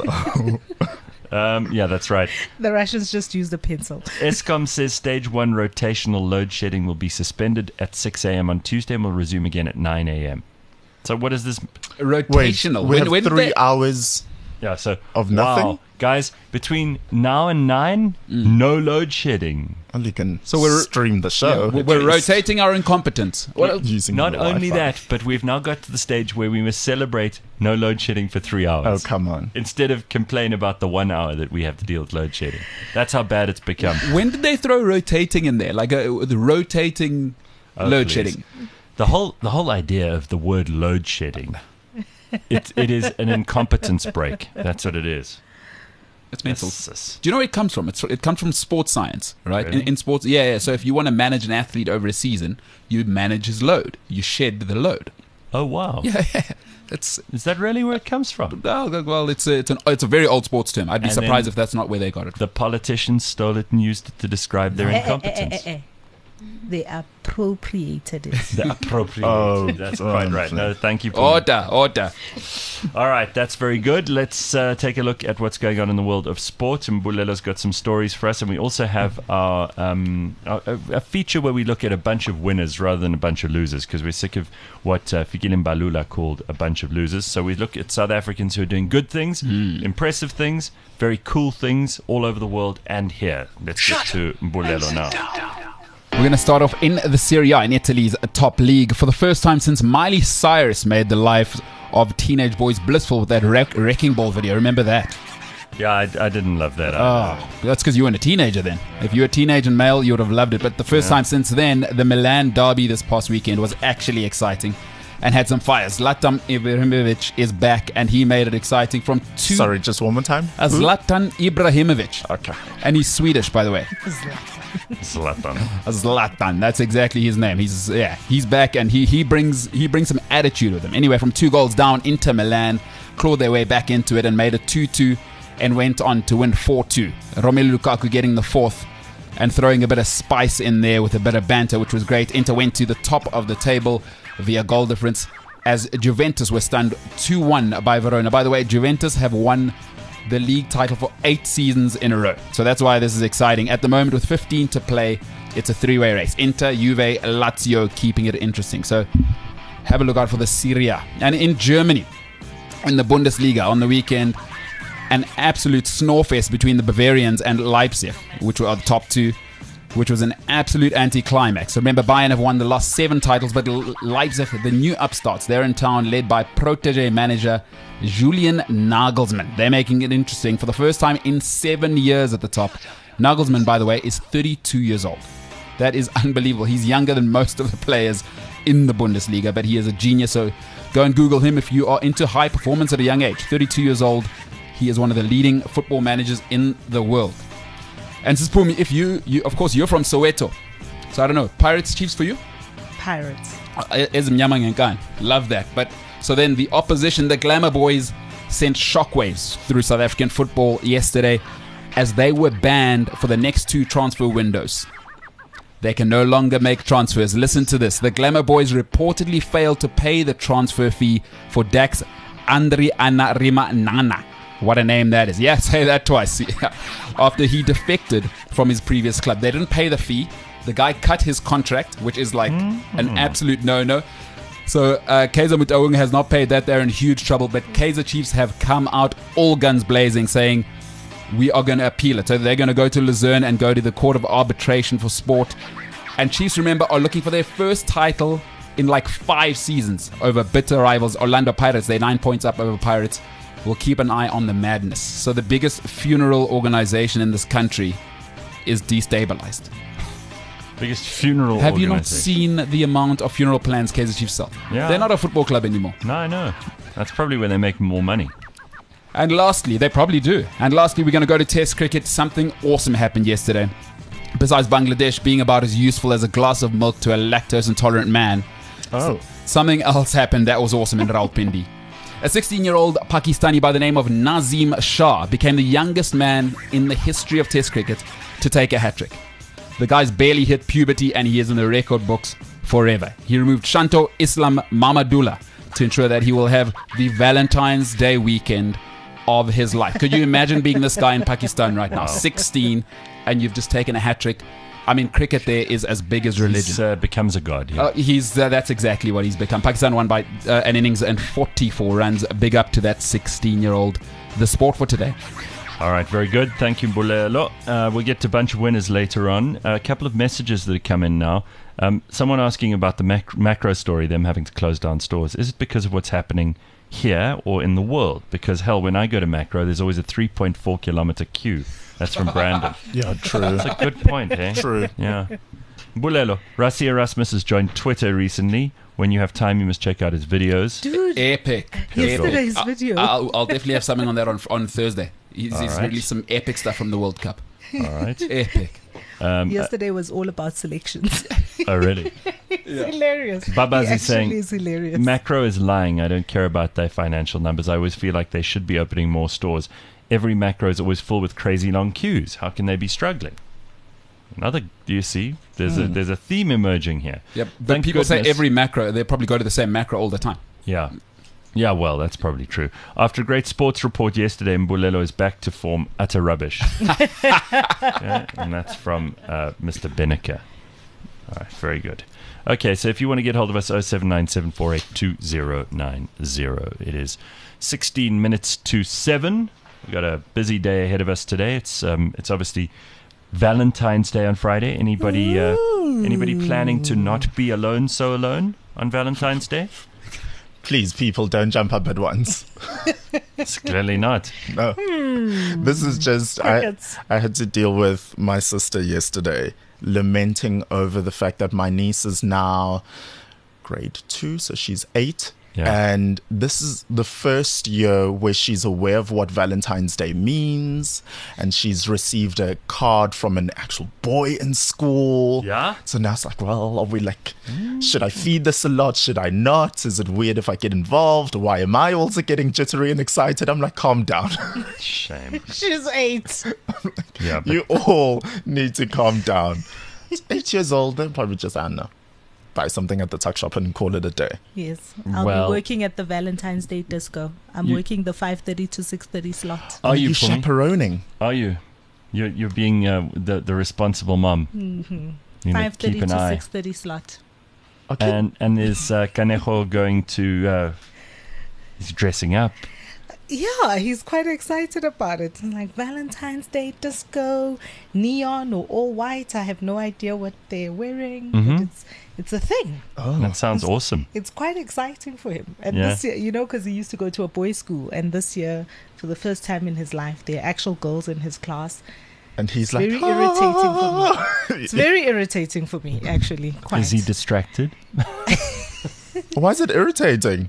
Um, yeah, that's right. The Russians just use the pencil. ESCOM says stage one rotational load shedding will be suspended at six a.m. on Tuesday and will resume again at nine a.m. So what is this? Wait, rotational. we have when, when three they, hours. Yeah, so Of nothing? Wow. Guys, between now and nine, no load shedding. Well, you can So we're- stream the yeah, show. we're at we're least, rotating our incompetence. Well, using Not the only Wi-Fi. that, but we've now got to the stage where we must celebrate no load shedding for three Oh, hours. come on. Instead of complain about the one hour that we have to deal with load shedding. That's how bad it's become. when did they throw rotating in there? Like a, the rotating Oh, load please. shedding. The whole the whole idea of the word load shedding, it it is an incompetence break. That's what it is. It's mental. It's- it's- Do you know where it comes from? It's, it comes from sports science, right? Really? In, in sports, yeah, yeah. So if you want to manage an athlete over a season, you manage his load. You shed the load. Oh wow! Yeah, yeah. That's Is that really where it comes from? oh, well, it's a, it's an it's a very old sports term. I'd be And surprised then- if that's not where they got it. The politicians stole it and used it to describe their Eh, eh, eh, eh, incompetence. eh, eh. They appropriated it. The appropriate. Oh, that's oh, quite right. No, thank you. For Order, order. All right, that's very good. Let's uh, take a look at what's going on in the world of sport. And Bulelo's got some stories for us, and we also have our, um, our a, a feature where we look at a bunch of winners rather than a bunch of losers, because we're sick of what uh, Fikile Mbalula called a bunch of losers. So we look at South Africans who are doing good things, impressive things, very cool things all over the world and here. Let's get to Mbulelo now. We're going to start off in the Serie A in Italy's top league. For the first time since Miley Cyrus made the life of teenage boys blissful with that wreck- wrecking ball video. Remember that? Yeah, I, I didn't love that. Oh, that's because you weren't a teenager then. If you were a teenage and male, you would have loved it. But the first time since then, the Milan derby this past weekend was actually exciting. and had some fire. Zlatan Ibrahimovic is back, and he made it exciting from two. Sorry, just one more time. Uh, Zlatan Ibrahimovic. Okay. And he's Swedish, by the way. Zlatan. Zlatan, that's exactly his name. He's yeah, he's back, and he he brings he brings some attitude with him. Anyway, from two goals down, Inter Milan clawed their way back into it and made it two two, and went on to win four two. Romelu Lukaku getting the fourth and throwing a bit of spice in there with a bit of banter, which was great. Inter went to the top of the table via goal difference as Juventus were stunned two one by Verona. By the way, Juventus have won the league title for eight seasons in a row. So that's why this is exciting. At the moment, with fifteen to play, it's a three-way race. Inter, Juve, Lazio keeping it interesting. So have a look out for the Serie A. And in Germany, in the Bundesliga on the weekend, an absolute snorefest between the Bavarians and Leipzig, which were the top two, which was an absolute anti-climax. So remember, Bayern have won the last seven titles, but Leipzig, the new upstarts, they're in town, led by protege manager Julian Nagelsmann. They're making it interesting for the first time in seven years at the top. Nagelsmann, by the way, is thirty-two years old. That is unbelievable. He's younger than most of the players in the Bundesliga, but he is a genius. So go and Google him if you are into high performance at a young age. thirty-two years old. He is one of the leading football managers in the world. And Sispumi, if you, you, of course, you're from Soweto. So I don't know, Pirates, Chiefs for you? Pirates. As Mnyama Ngenkan. Love that. But so then the opposition, the Glamour Boys, sent shockwaves through South African football yesterday as they were banned for the next two transfer windows. They can no longer make transfers. Listen to this. The Glamour Boys reportedly failed to pay the transfer fee for Dax Andri Anarimanana. What a name that is. Yeah, say that twice. After he defected from his previous club. They didn't pay the fee. The guy cut his contract, which is like mm-hmm. an absolute no-no. So uh, Kaizer Motaung has not paid that. They're in huge trouble. But Kaizer Chiefs have come out all guns blazing saying, we are going to appeal it. So they're going to go to Luzerne and go to the Court of Arbitration for Sport. And Chiefs, remember, are looking for their first title in like five seasons over bitter rivals Orlando Pirates. They're nine points up over Pirates. We'll keep an eye on the madness. So the biggest funeral organization in this country is destabilized. Biggest funeral Have you not organization. seen the amount of funeral plans Kaizer Chiefs sell? Yeah. They're not a football club anymore. No, I know. That's probably where they make more money. And lastly, they probably do. And lastly, we're going to go to Test cricket. Something awesome happened yesterday. Besides Bangladesh being about as useful as a glass of milk to a lactose intolerant man, Oh. something else happened that was awesome in Rawalpindi. A sixteen-year-old Pakistani by the name of Nazim Shah became the youngest man in the history of Test cricket to take a hat-trick. The guy's barely hit puberty and he is in the record books forever. He removed Shanto Islam Mamadullah to ensure that he will have the Valentine's Day weekend of his life. Could you imagine being this guy in Pakistan right now? Wow. sixteen, and you've just taken a hat-trick. I mean, cricket there is as big as religion. He uh, becomes a god. Yeah. Uh, he's uh, that's exactly what he's become. Pakistan won by uh, an innings and forty-four runs. Big up to that sixteen-year-old. The sport for today. All right, very good. Thank you, Mbulelo. Uh, we'll get to a bunch of winners later on. Uh, a couple of messages that have come in now. Um, someone asking about the mac- macro story, them having to close down stores. Is it because of what's happening here or in the world? Because, hell, when I go to macro, there's always a three point four kilometer queue. That's from Brandon. Yeah, true. That's a good point, eh? True. Yeah. Bulelo. Rassi Erasmus has joined Twitter recently. When you have time, you must check out his videos. Dude, Epic. yesterday's Epic. video. I- I'll, I'll definitely have something on that on on Thursday. He's, All he's right. released some epic stuff from the World Cup. All right. Epic. Um, Yesterday was all about selections. oh, really? It's hilarious. Babas He is saying, actually is hilarious. Macro is lying. I don't care about their financial numbers. I always feel like they should be opening more stores. Every macro is always full with crazy long queues. How can they be struggling? Another, do you see? There's a there's a theme emerging here. Yep. But Thank people say goodness. every macro, they probably go to the same macro all the time. Yeah. Yeah, well, that's probably true. After a great sports report yesterday, Mbulelo is back to form utter rubbish. Yeah, and that's from uh, Mister Benneker. All right, very good. Okay, so if you want to get hold of us, oh seven nine seven four eight two oh nine oh. It is sixteen minutes to seven. We've got a busy day ahead of us today. It's um, it's obviously Valentine's Day on Friday. Anybody uh, anybody planning to not be alone so alone on Valentine's Day? Please, people, don't jump up at once. It's clearly not. No. This is just, I, Crickets. I had to deal with my sister yesterday, lamenting over the fact that my niece is now grade two, so she's eight. Yeah. And this is the first year where she's aware of what Valentine's Day means. And she's received a card from an actual boy in school. Yeah? So now it's like, well, are we like, should I feed this a lot? Should I not? Is it weird if I get involved? Why am I also getting jittery and excited? I'm like, calm down. Shame. She's eight. Yeah, but You all need to calm down. Eight years old, they'll probably just, I don't know, buy something at the tuck shop and call it a day. Yes, I'll Well- be working at the Valentine's Day disco. I'm You- working the five thirty to six thirty slot. are you, you Pumi? chaperoning? Are you? You're you're being uh, the the responsible mom. Mm-hmm. You know, five thirty keep an to eye. six thirty slot. Okay. And and is uh, Kanejo going to? Uh, he's dressing up. Yeah, he's quite excited about it. Like Valentine's Day disco, neon or all white. I have no idea what they're wearing, Mhm. but it's it's a thing. oh. That sounds awesome. It's quite exciting for him. And Yeah. this year, you know, because he used to go to a boys' school, and this year, for the first time in his life, there are actual girls in his class. And he's It's like, very irritating for me. It's very irritating for me, actually. Quite. Is he distracted? why is it irritating?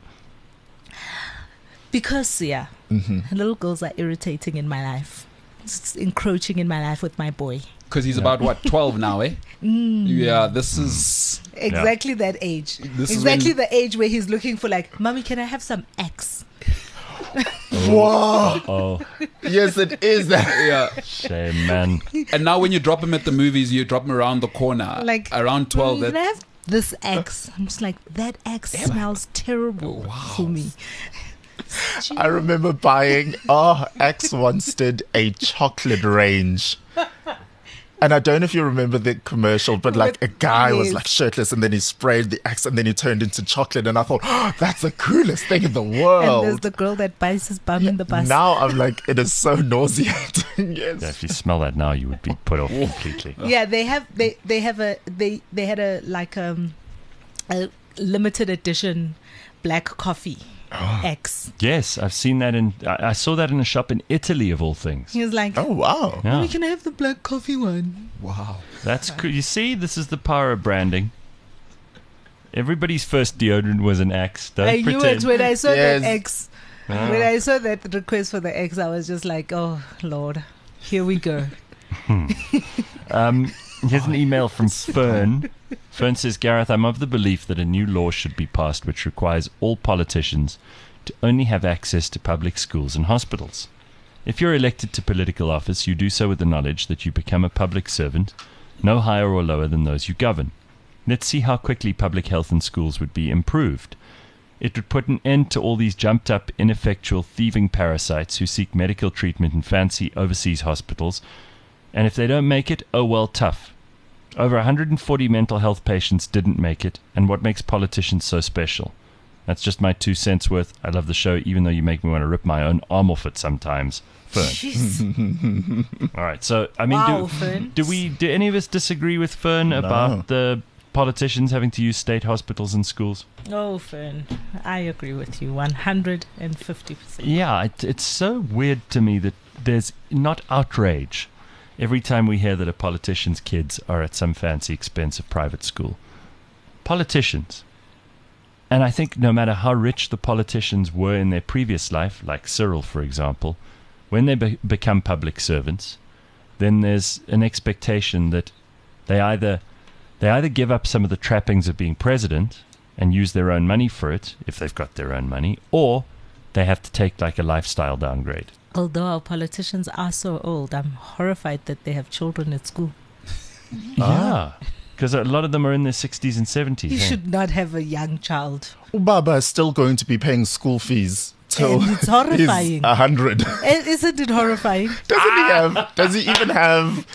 Because, yeah, Mm-hmm. little girls are irritating in my life. It's encroaching in my life with my boy. Because he's about, what, twelve now, eh? Mm. Yeah, this is... Exactly that age. This is exactly when- the age where he's looking for, like, Mommy, can I have some X? Whoa. Oh, Yes, it is that. Yeah. shame, man. And now when you drop him at the movies, you drop him around the corner. Like, around twelve. Mommy, That, can I have this X? I'm just like, that X smells terrible for me. I remember buying, oh, X once did a chocolate range. And I don't know if you remember the commercial, but like a guy was Yes. like shirtless and then he sprayed the X and then he turned into chocolate. And I thought, oh, that's the coolest thing in the And there's world. the girl that bites his bum in the bus. Now I'm like, it is so nauseating. Yeah, Yes. if you smell that now, you would be put off completely. Yeah, they have they they have a they they had a like um a limited edition black coffee X. Yes, I've seen that in. I I saw that in a shop in Italy, of all things. He was like, Oh, wow. Yeah, "Mommy, can I have the black coffee one?" wow. that's cool. You see, this is the power of branding. Everybody's first deodorant was an Axe. Don't I knew pretend. it when I saw Yes. that X. Ah. When I saw that request for the X, I was just like, "Oh Lord, here we go." Um, here's an email from Fern. Fern says, Gareth, I'm of the belief that a new law should be passed which requires all politicians to only have access to public schools and hospitals. If you're elected to political office, you do so with the knowledge that you become a public servant, no higher or lower than those you govern. Let's see how quickly public health and schools would be improved. It would put an end to all these jumped-up, ineffectual, thieving parasites who seek medical treatment in fancy overseas hospitals. And if they don't make it, oh well, tough. Over one hundred forty mental health patients didn't make it, and what makes politicians so special? That's just my two cents worth. I love the show, even though you make me want to rip my own arm off it sometimes. Fern. Jeez. All right, so, I mean, Wow, do, Fern. do we, do any of us disagree with Fern No. about the politicians having to use state hospitals and schools? Oh, Fern, I agree with you one hundred fifty percent. Yeah, it, it's so weird to me that there's not outrage every time we hear that a politician's kids are at some fancy, expensive private school. Politicians. And I think no matter how rich the politicians were in their previous life, like Cyril, for example, when they be- become public servants, then there's an expectation that they either they either give up some of the trappings of being president and use their own money for it, if they've got their own money, or they have to take like a lifestyle downgrade. Although our politicians are so old, I'm horrified that they have children at school. Yeah, because a lot of them are in their sixties and seventies. You eh? should not have a young child. Ubaba is still going to be paying school fees till And it's horrifying. he's a hundred. Eh, Isn't it horrifying? Doesn't he have? Does he even have?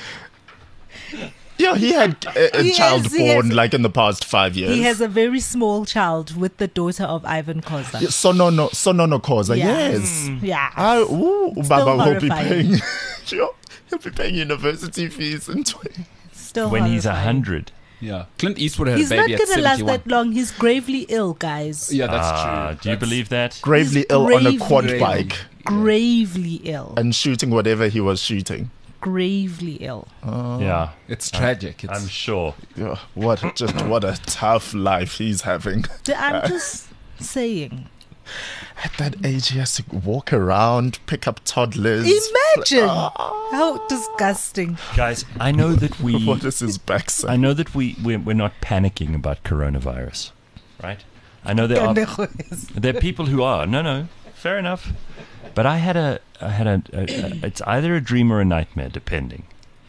Yeah, he had a, a He child has- he born has- like in the past five years. He has a very small child with the daughter of Ivan Koza. Yeah, Sonono Sonono Koza, Yeah. yes. Yeah. I, ooh, Baba will be horrifying. paying. Sure, he'll be paying university fees in twenty. Still when he's a horrifying. hundred. Yeah. Clint Eastwood had He's a not baby going at to last seventy-one. that long. He's gravely ill, guys. Yeah, that's Ah, true. do you That's- believe that? Gravely He's ill on a gravely quad ill. bike Gravely ill. and shooting whatever he was shooting. gravely ill. Yeah, It's tragic. It's, I'm sure. Yeah, what just what a tough life he's having. I'm just saying. At that age, he has to walk around, pick up toddlers. Imagine how disgusting. Guys, I know that we What is his backside? I know that we we're, we're not panicking about coronavirus, right? I know there are there are people who are. No, no, fair enough. But I had a I had a, a, a it's either a dream or a nightmare, depending.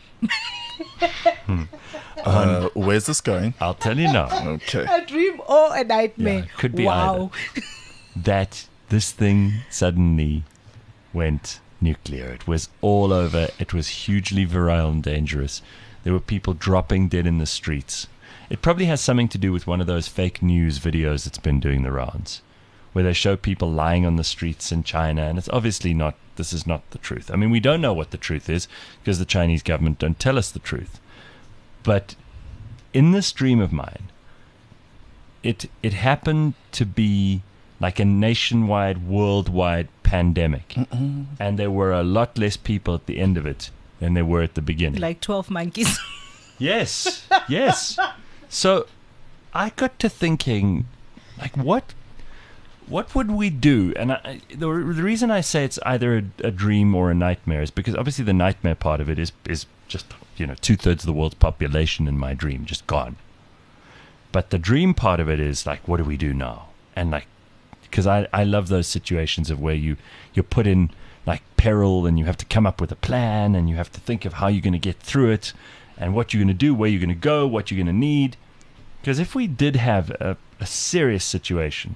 hmm. Uh, where's this going? I'll tell you now. Okay. A dream or a nightmare. Yeah, could be wow. That this thing suddenly went nuclear. It was all over. It was hugely virile and dangerous. There were people dropping dead in the streets. It probably has something to do with one of those fake news videos that's been doing the rounds, where they show people lying on the streets in China, and it's obviously not, this is not the truth. I mean, we don't know what the truth is because the Chinese government don't tell us the truth. But in this dream of mine, it it happened to be like a nationwide, worldwide pandemic. Mm-mm. And there were a lot less people at the end of it than there were at the beginning. Like twelve monkeys. Yes, yes. So I got to thinking, like, what what would we do? And I, the, the reason I say it's either a, a dream or a nightmare is because obviously the nightmare part of it is, is just, you know, two-thirds of the world's population in my dream just gone. But the dream part of it is, like, what do we do now? And, like, because I, I love those situations of where you, you're put in, like, peril and you have to come up with a plan and you have to think of how you're going to get through it and what you're going to do, where you're going to go, what you're going to need. Because if we did have a, a serious situation,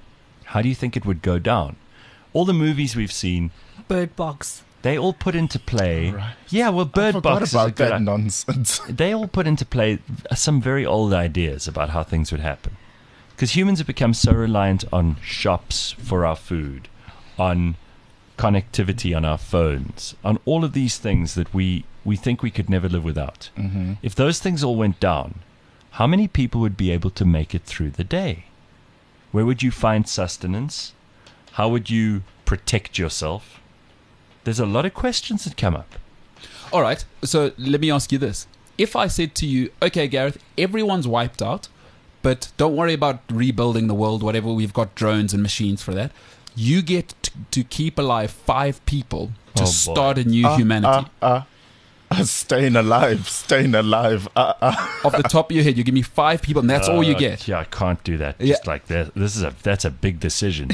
how do you think it would go down? All the movies we've seen, Bird Box. they all put into play. Right. Yeah, well, Bird I forgot Box is a about good that i- nonsense. They all put into play some very old ideas about how things would happen. Because humans have become so reliant on shops for our food, on connectivity on our phones, on all of these things that we, we think we could never live without. Mm-hmm. If those things all went down, how many people would be able to make it through the day? Where would you find sustenance? How would you protect yourself? There's a lot of questions that come up. all right. So let me ask you this. If I said to you, okay, Gareth, everyone's wiped out, but don't worry about rebuilding the world, whatever, we've got drones and machines for that. You get to, to keep alive five people to Oh, boy. start a new Uh, humanity. Uh, uh, uh, staying alive, staying alive. Uh, uh. Off the top of your head, you give me five people, and that's all you Uh, get. Yeah, I can't do that. Yeah. Just like that. This is a that's a big decision.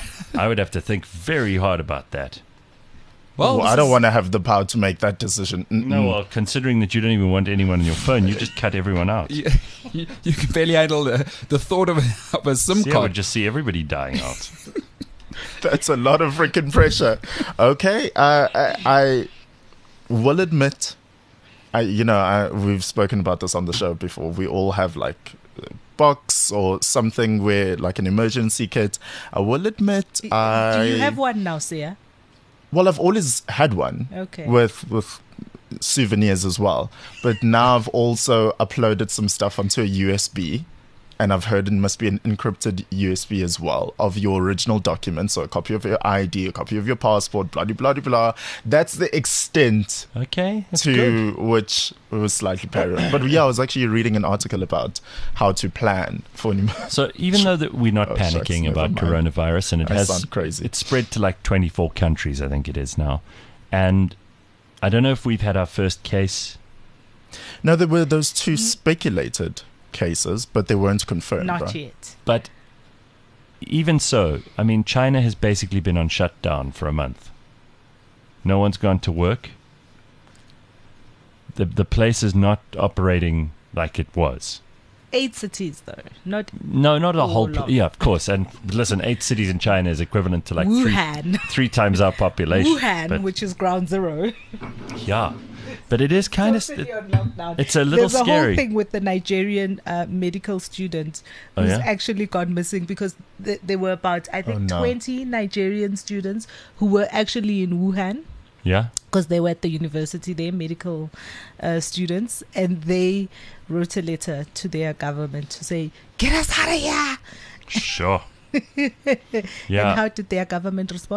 I would have to think very hard about that. Well, this I don't is- want to have the power to make that decision. Mm-mm. No, well, considering that you don't even want anyone on your phone, you just cut everyone out. You, you, you can barely handle the, the thought of, a- of a SIM See, I card. would just see everybody dying out. That's a lot of freaking pressure. Okay, uh, I, I will admit, I you know I, we've spoken about this on the show before. We all have like a box or something where like an emergency kit. I will admit, I Do you have one now, Sia? well, I've always had one. Okay. With with souvenirs as well, but now I've also uploaded some stuff onto a U S B. And I've heard it must be an encrypted U S B as well of your original documents. So a copy of your I D, a copy of your passport, blah, blah, blah, blah. That's the extent Okay, that's to good. which was slightly parallel. But yeah, I was actually reading an article about how to plan for an emergency. So even though that we're not Oh, shucks, panicking never about mind. coronavirus, and it I has sound crazy. it's spread to like twenty-four countries, I think it is now, and I don't know if we've had our first case. No, there were those two speculated cases, but they weren't confirmed. Not right? yet. But even so, I mean, China has basically been on shutdown for a month. No one's gone to work. The the place is not operating like it was. Eight cities, though. Not No, not a All whole. Pl- of- yeah, of course. And listen, eight cities in China is equivalent to like three, Wuhan. three times our population. Wuhan, but, which is ground zero. yeah, but it is kind of. Totally on lockdown. It's a little There's a scary. whole thing with the Nigerian uh, medical student Oh, who's yeah? actually gone missing because th- there were about, I think, Oh, no. twenty Nigerian students who were actually in Wuhan Yeah. because they were at the university, they're medical uh, students, and they wrote a letter to their government to say, get us out of here. Sure. And Yeah. how did their government respond?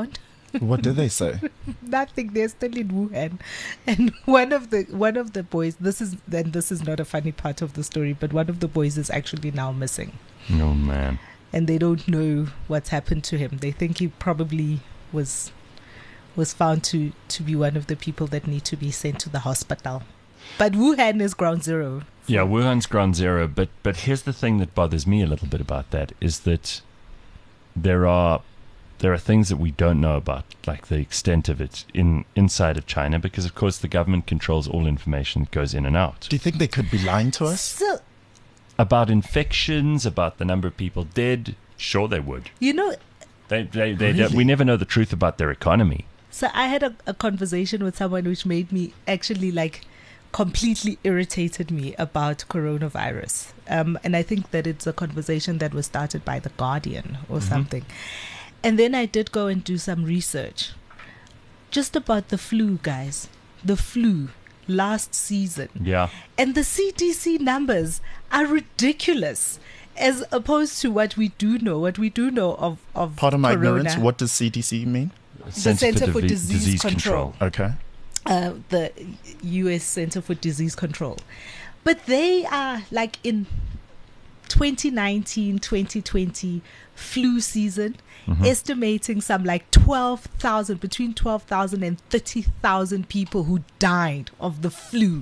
What did they say? Nothing. They're still in Wuhan, and one of the one of the boys. This is then. This is not a funny part of the story, but one of the boys is actually now missing, Oh man. and they don't know what's happened to him. They think he probably was was found to to be one of the people that need to be sent to the hospital. But Wuhan is ground zero. Yeah, Wuhan's ground zero. But but here's the thing that bothers me a little bit about that is that there are there are things that we don't know about, like the extent of it in inside of China, because of course the government controls all information that goes in and out Do you think they could be lying to us? So about infections, about the number of people dead. Sure, they would. you know, They they, they Really? we never know the truth about their economy. so I had a, a conversation with someone which made me actually like completely irritated me about coronavirus. Um, and I think that it's a conversation that was started by The Guardian or something. And then I did go and do some research just about the flu, guys. The flu last season. Yeah. And the C D C numbers are ridiculous as opposed to what we do know. What we do know of, of Pardon my corona, ignorance. What does C D C mean? Center for Divi- Disease Control. Okay. uh, the U S Center for Disease Control. But they are like in twenty nineteen, twenty twenty flu season, Mm-hmm. estimating some like twelve thousand, between twelve thousand and thirty thousand people who died of the flu.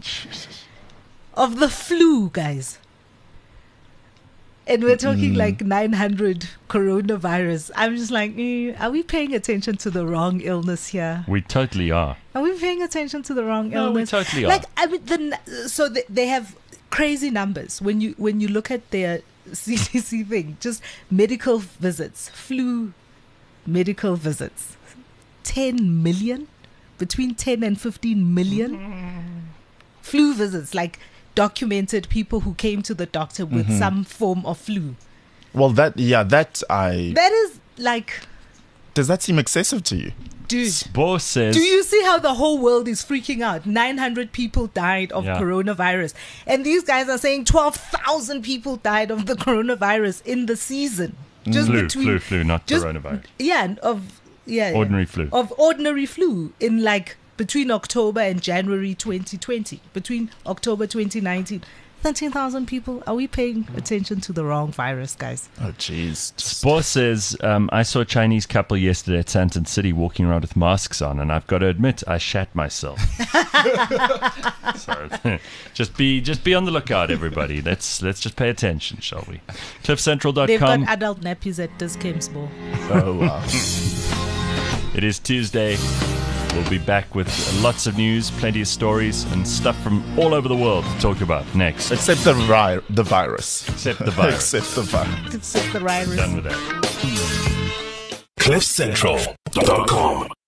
Of the flu, guys. And we're talking Mm. like nine hundred coronavirus. I'm just like, eh, are we paying attention to the wrong illness here? We totally are. Are we paying attention to the wrong No, we illness? totally are. Like, I mean, the, n- so they, they have crazy numbers when you when you look at their C D C thing. Just medical visits, flu medical visits, ten million, between ten and fifteen million flu visits, like documented people who came to the doctor with Mhm. some form of flu. Well, that yeah, that I That is like, does that seem excessive to you? dude. Spore says Do you see how the whole world is freaking out? nine hundred people died of Yeah. coronavirus. And these guys are saying twelve thousand people died of the coronavirus in the season. Just flu, between. flu, flu, not just- coronavirus. Yeah, and of. Yeah. yeah. Ordinary flu. Of ordinary flu in like between October and January twenty twenty. Between October twenty nineteen. thirteen thousand people. Are we paying attention to the wrong virus, guys? Oh, jeez. Just- Spore says, um, I saw a Chinese couple yesterday at Santon City walking around with masks on, and I've got to admit, I shat myself. so, just be just be on the lookout, everybody. Let's let's just pay attention, shall we? cliff central dot They've com. got adult nappies at Diskemsmore. Oh, wow. It is Tuesday. We'll be back with lots of news, plenty of stories, and stuff from all over the world to talk about next. Except the, vi- the virus. Except the virus. Except the virus. Except the virus. Done with that. cliff central dot com